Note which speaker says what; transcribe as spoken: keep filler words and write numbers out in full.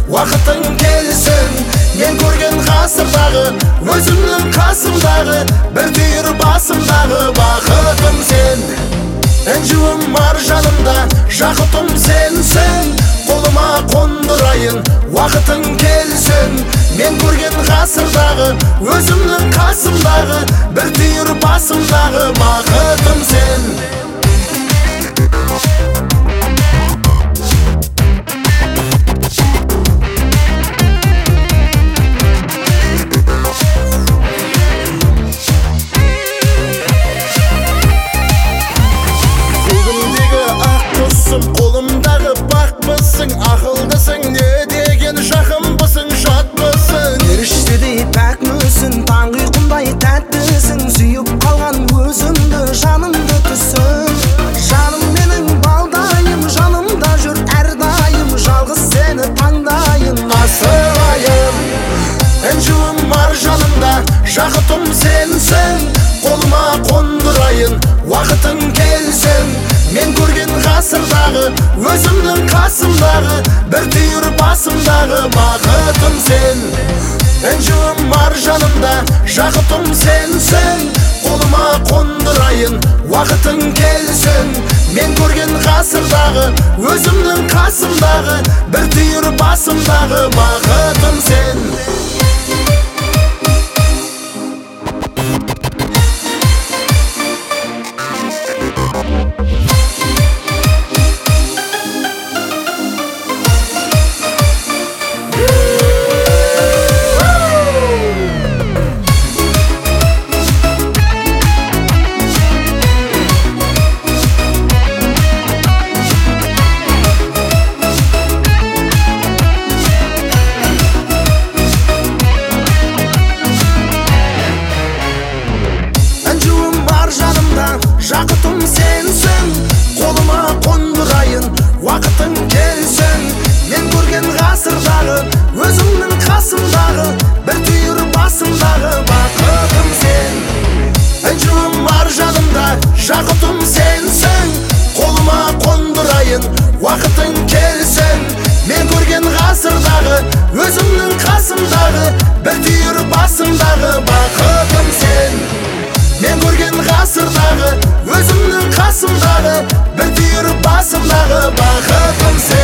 Speaker 1: уақытың келсін. Мен көрген ғасырдағы, өзімнің қасымдағы, бір түйір басымдағы бақытым сен. Інжуім бар жанымда, жақұтым сенсің. Қолыма қондырайын, уақытың келсін. Мен көрген ғасырдағы, өзімнің қасымдағы, бір түйір басымдағы бақытым сен. Қолымдағы бақпысың, ақылдысың, не деген жақынбысың, жатпысың.
Speaker 2: Періштедей пәк мүсін, таң ұйқымдай тәттісің. Сүйіп қалған өзімді, жанымды түсін. Жаным менің балдайым, жанымда жүр әрдайым. Жалғыз сені таңдайын,
Speaker 1: асылайын. Інжуім бар жанымда, жақұтым сенсің. Қолыма қондырайын, уақытың келсін. Мен көрген ғасырдағы, өзімнің қасымдағы, бір түйір басымдағы бақытым сен. Інжуім бар жанымда, жақұтым сенсің. Қолыма қондырайын, уақытың келсін. Мен көрген ғасырдағы, өзімнің қасымдағы, бір түйір басымдағы бақытым сен. Жақұтым сенсің, қолыма қондырайын, уақытың келсін. Мен көрген ғасырдағы, өзімнің қасымдағы, бір түйір басымдағы бақытым сен. Інжуім бар жанымда, жақұтым сенсің. Қолыма қондырайын, уақытың келсін. Мен көрген ғасырдағы, өзімнің қасымдағы, бір түйір басымдағы бақытым сен. Мен көрген ғасырдағы, өзімнің қасымдағы, бір түйір басымдағы бақытым сен.